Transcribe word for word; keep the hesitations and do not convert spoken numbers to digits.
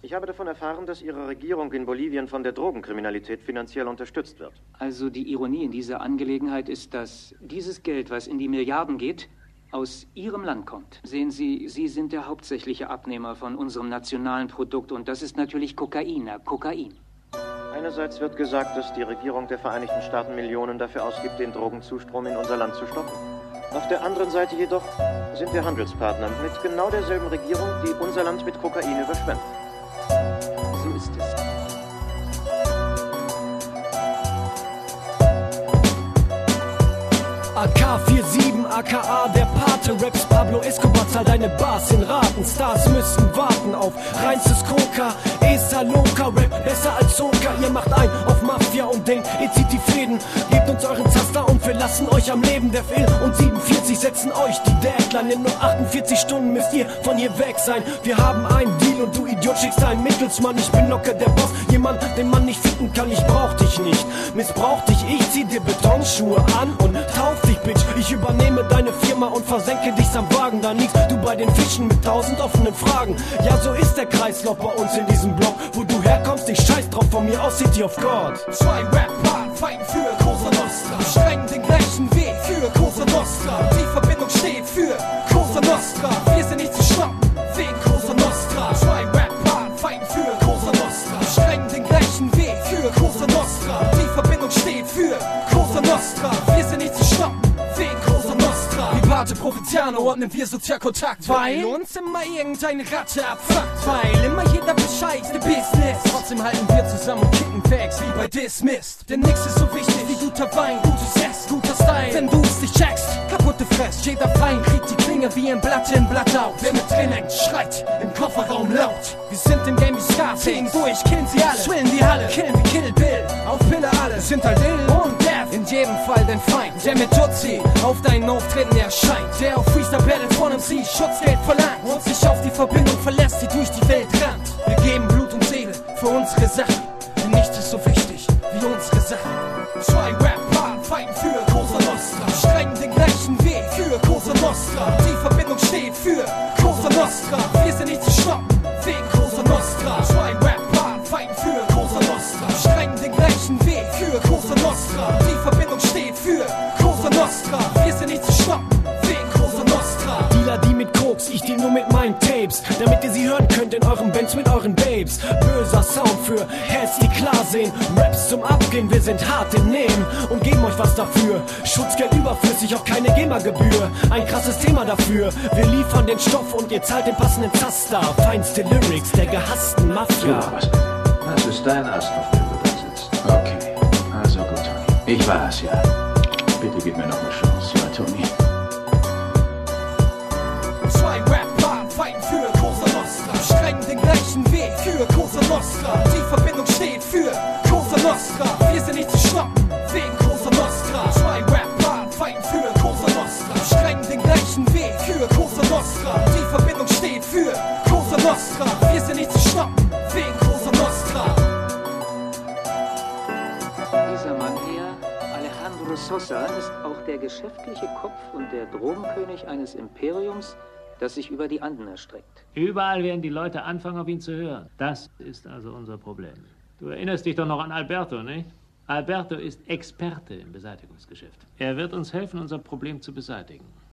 Ich habe davon erfahren, dass Ihre Regierung in Bolivien von der Drogenkriminalität finanziell unterstützt wird. Also die Ironie in dieser Angelegenheit ist, dass dieses Geld, was in die Milliarden geht, aus Ihrem Land kommt. Sehen Sie, Sie sind der hauptsächliche Abnehmer von unserem nationalen Produkt und das ist natürlich Kokain, Kokain. Einerseits wird gesagt, dass die Regierung der Vereinigten Staaten Millionen dafür ausgibt, den Drogenzustrom in unser Land zu stoppen. Auf der anderen Seite jedoch sind wir Handelspartner mit genau derselben Regierung, die unser Land mit Kokain überschwemmt. So ist es. A K siebenundvierzig, aka der Pate, Raps Pablo Escobar, zahl deine Bars in Raten. Stars müssen warten auf reinstes Coca, Esa Loca, Rap besser als Soca. Ihr macht ein auf Mafia und denkt, ihr zieht die Fäden. Gebt uns euren Zaster und wir lassen euch am Leben. Der Phil und siebenundvierzig setzen euch die Deadline. In nur achtundvierzig Stunden müsst ihr von hier weg sein. Wir haben einen Deal und du Idiot schickst einen Mittelsmann. Ich bin locker der Boss, jemand, den man nicht ficken kann. Ich brauch dich nicht, missbrauch dich. Ich zieh dir Betonschuhe an und tauf dich, Bitch. Ich übernehme deine Firma und versenke dich am Wagen. Dann liegst du bei den Fischen mit tausend offenen Fragen. Ja, so ist der Kreislauf bei uns in diesem Block. Wo du herkommst, ich scheiß drauf, von mir aus City of God. Zwei Rap-Paaren fighten für Cosa Nostra, strengen den gleichen Weg für Cosa Nostra. Die Verbindung steht für Cosa Nostra. Wir sind nicht zu stoppen wegen Cosa Nostra. Zwei Rap-Paaren fighten für Cosa Nostra, strengen den gleichen Weg für Cosa Nostra. Die Verbindung steht für Cosa Nostra. Wir sind nicht zu stoppen wegen Cosa Nostra. Wie Pate Provinciano ordnen wir Sozialkontakt, weil uns immer irgendeine Ratte abfuckt. Weil immer jeder Bescheid, der Business. Trotzdem halten wir zusammen und kicken Facts wie bei Dismissed. Denn nix ist so wichtig wie guter Wein, gutes Essen, guter Style. Wenn du's nicht checkst, kaputte Fress. Jeder Feind kriegt die Klinge wie ein Blatt in Blatt auf. Wer mit drin hängt, schreit im Kofferraum laut. Wir sind im Game wie Scarface, durch, killen sie alle. Schwillen die Halle, killen wie Kill Bill. Auf Pille alle, sind halt ill und death. In jedem Fall dein Feind, der mit Tutsi auf deinen Auftritten erscheint. Der auf Freestyle Battle von M C Schutzgeld verlangt und sich auf die Verbindung verlässt, die durch die Welt rannt. Wir geben Blut und Seele für unsere Sachen, denn nichts ist so wichtig wie unsere Sachen. Zwei Rap-Paaren fighten für Cosa Nostra, strengen den gleichen Weg für Cosa Nostra. Die Verbindung steht für Cosa Nostra. Wir sind nicht zu stoppen wegen Cosa Nostra. Zwei Rap-Paaren fighten für Cosa Nostra, strengen den gleichen Weg für Cosa Nostra. Die Verbindung steht für Cosa Nostra. Wir sind nicht zu stoppen wegen Cosa Nostra. Dealer, die mit Koks, ich deal nur mit meinen Tapes, damit ihr sie hören könnt in euren Bands mit euren Babes. Böser Sound für Heads, die klar sehen. Raps zum Abgehen, wir sind hart im Nehmen und geben euch was dafür. Schutzgeld überflüssig, auch keine GEMA-Gebühr. Ein krasses Thema dafür. Wir liefern den Stoff und ihr zahlt den passenden Zaster. Feinste Lyrics der gehassten Mafia. Du, was? Das ist dein Ast, auf dem du da sitzt. Okay, also gut, Tony. Ich war es ja. Bitte gib mir noch eine Chance, ja, Tony. Zwei Rap-Paaren fighten für Cosa Nostra, strengen den gleichen Weg für Cosa Nostra. Die Verbindung steht für Cosa Nostra. Wir sind nicht zu stoppen wegen Cosa Nostra. Zwei Rap-Paaren fighten für Cosa Nostra, strengen den gleichen Weg für Cosa Nostra. Die Verbindung steht für Cosa Nostra. Wir sind nicht zu stoppen wegen Cosa Nostra. Dieser Mann hier, Alejandro Sosa, ist auch der geschäftliche Kopf und der Drogenkönig eines Imperiums, das sich über die Anden erstreckt. Überall werden die Leute anfangen, auf ihn zu hören. Das ist also unser Problem. Du erinnerst dich doch noch an Alberto, nicht? Alberto ist Experte im Beseitigungsgeschäft. Er wird uns helfen, unser Problem zu beseitigen.